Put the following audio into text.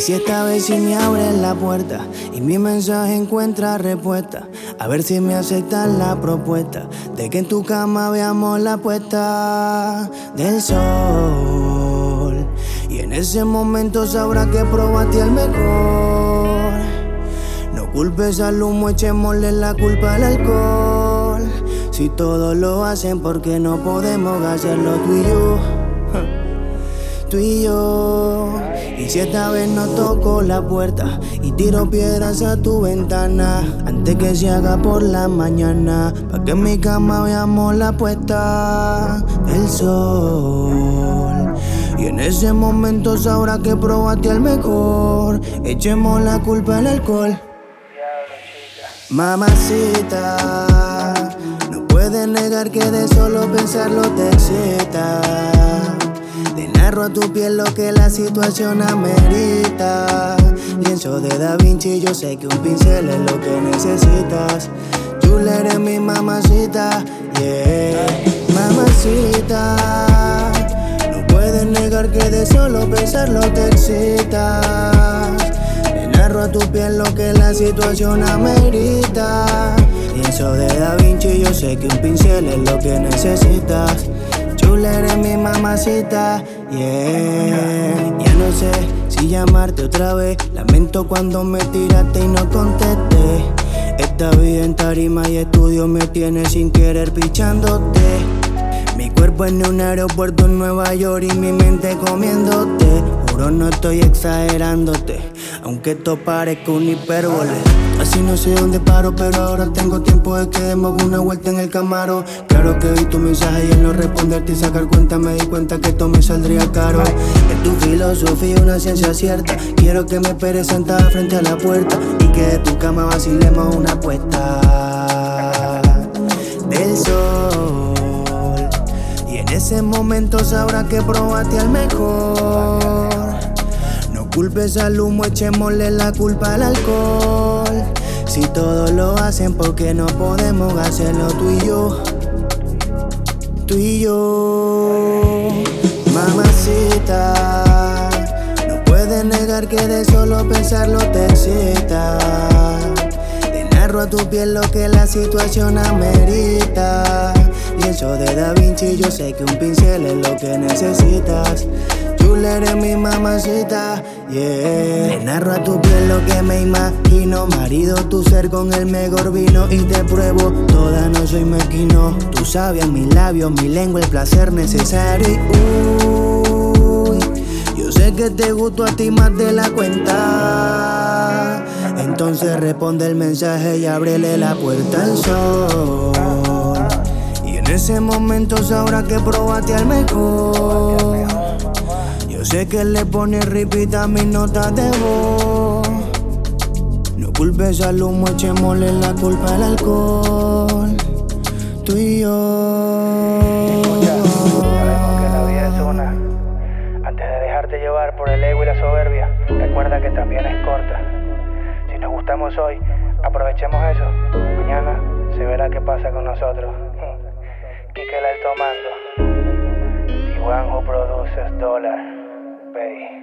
si esta vez sí me abres la puerta y mi mensaje encuentra respuesta, a ver si me aceptas la propuesta de que en tu cama veamos la puesta del sol. Y en ese momento sabrás que probaste el mejor. No culpes al humo, echémosle la culpa al alcohol. Si todos lo hacen, ¿por qué no podemos hacerlo tú y yo? Tú y yo. Y si esta vez no toco la puerta y tiro piedras a tu ventana, antes que se haga por la mañana, pa' que en mi cama veamos la puesta del sol. Y en ese momento sabrás que probaste el mejor. Echemos la culpa al alcohol. Mamacita, no puedes negar que de solo pensarlo te excita. Te narro a tu piel lo que la situación amerita. Lienzo de Da Vinci, yo sé que un pincel es lo que necesitas. Chula, eres mi mamacita, yeah. Mamacita, no puedes negar que de solo pensarlo te excitas. Te narro a tu piel lo que la situación amerita. Lienzo de Da Vinci, yo sé que un pincel es lo que necesitas. Chula, eres mi mamacita, yeah. Ya no sé si llamarte otra vez. Lamento cuando me tiraste y no contesté. Esta vida en tarima y estudio me tiene sin querer pichándote. Mi cuerpo en un aeropuerto en Nueva York y mi mente comiéndote. Juro no estoy exagerándote, aunque esto parezca un hipérbole. Así no sé dónde paro, pero ahora tengo tiempo de que demos una vuelta en el Camaro. Claro que vi tu mensaje y al no responderte y sacar cuenta me di cuenta que esto me saldría caro. Es tu filosofía una ciencia cierta. Quiero que me esperes sentada frente a la puerta y que de tu cama vacilemos una apuesta del sol. Y en ese momento sabrás que probaste al mejor. No culpes al humo, echémosle la culpa al alcohol. Si todos lo hacen, ¿por qué no podemos hacerlo tú y yo? Tú y yo. Mamacita, no puedes negar que de solo pensarlo te excita. Te narro a tu piel lo que la situación amerita. Lienzo de Da Vinci, yo sé que un pincel es lo que necesitas. Chula, eres mi mamacita, yeah. Le narro a tu piel lo que me imagino. Marido tu ser con el mejor vino y te pruebo toda, no soy mezquino. Tú sabes mis labios, mi lengua, el placer necesario. Uy, yo sé que te gusto a ti más de la cuenta. Entonces responde el mensaje y ábrele la puerta al sol. Y en ese momento sabrás que probaste al mejor. Yo sé que le pone repeat a mis notas de voz. No culpes al humo, echémosle la culpa al alcohol. Tú y yo. Sabemos que la vida es una. Antes de dejarte llevar por el ego y la soberbia, recuerda que también es corta. Si nos gustamos hoy, aprovechemos eso. Mañana se verá qué pasa con nosotros. Quique el tomando. Y One Who produces dólar. Pay.